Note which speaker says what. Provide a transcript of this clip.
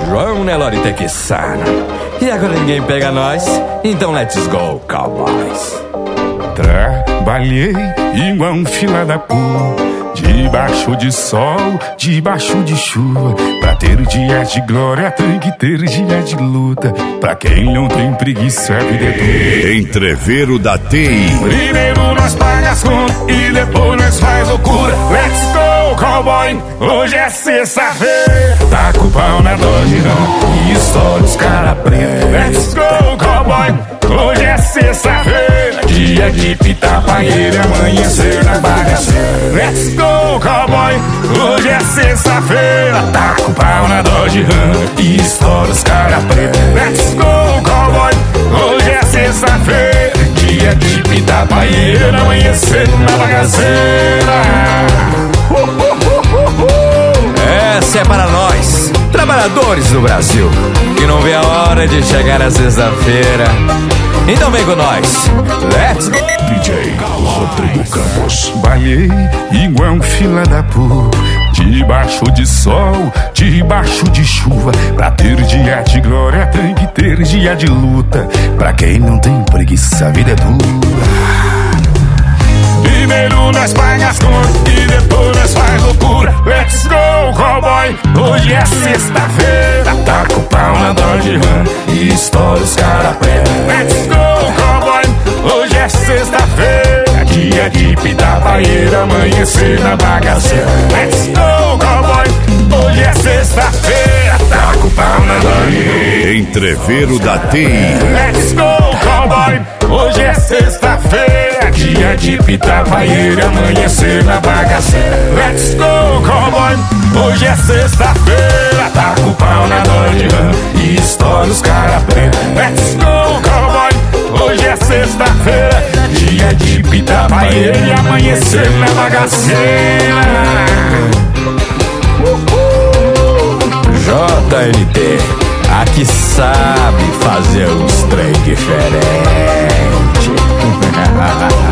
Speaker 1: João Nelore Tequissana. E agora ninguém pega nós, então let's go, cowboys.
Speaker 2: Trabalhei igual um fila da pua, debaixo de sol, debaixo de chuva. Pra ter dias de glória tem que ter dia de luta. Pra quem não tem preguiça a vida é dura.
Speaker 3: Entreveiro da TI.
Speaker 2: Primeiro nós paga as contas e depois nós faz loucura. Let's go, cowboy, hoje é sexta-feira. Taca o pau na Dodge Ram e estoura os cara preto. Let's go, cowboy, hoje é sexta-feira. Dia de pitar paeira, amanhecer na bagaceira. Let's go, cowboy, hoje é sexta-feira. Taca o pau na Dodge Ram e estoura os cara preto. Let's go, cowboy, hoje é sexta-feira. Dia de pitar paeira, amanhecer na bagaceira.
Speaker 1: Essa é para nós, trabalhadores do Brasil, que não vê a hora de chegar a sexta-feira. Então vem com nós, let's go!
Speaker 2: DJ Rodrigo Campos. Balhei igual um fila da pua, debaixo de sol, debaixo de chuva. Pra ter dia de glória tem que ter dia de luta. Pra quem não tem preguiça a vida é dura. Primeiro nós paga as contas e depois nós faz loucura. Let's go, cowboy, hoje é sexta-feira. Taca o pau na Dodge Ram e estoura os cara preto. Let's go, cowboy, hoje é sexta-feira. Dia de pitar paeira, amanhecer na bagaceira. Let's go, cowboy, hoje é sexta-feira. Taca o pau na Dodge Ram.
Speaker 3: Entreveiro da TI.
Speaker 2: Let's go, cowboy, hoje é sexta-feira. Dia de pitar paeira, amanhecer na bagaceira. Let's go, cowboy, hoje é sexta-feira. Taca o pau na Dodge Ram e estoura os cara preto. Let's go, cowboy, hoje é sexta-feira. Dia de pitar paeira e amanhecer na bagaceira.
Speaker 1: JNT, aqui sabe fazer uns trem diferente.